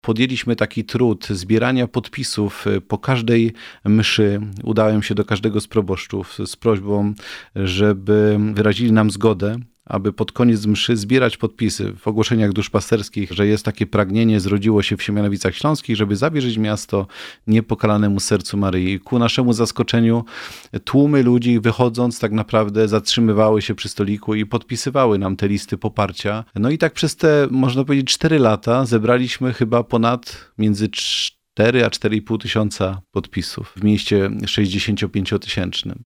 podjęliśmy taki trud zbierania podpisów po każdej mszy. Udałem się do każdego z proboszczów z prośbą, żeby wyrazili nam zgodę, aby pod koniec mszy zbierać podpisy w ogłoszeniach duszpasterskich, że jest takie pragnienie, zrodziło się w Siemianowicach Śląskich, żeby zawierzyć miasto niepokalanemu sercu Maryi. Ku naszemu zaskoczeniu tłumy ludzi wychodząc tak naprawdę zatrzymywały się przy stoliku i podpisywały nam te listy poparcia. No i tak przez te, można powiedzieć, 4 lata zebraliśmy chyba ponad między 4 a 4,5 tysiąca podpisów w mieście 65-tysięcznym.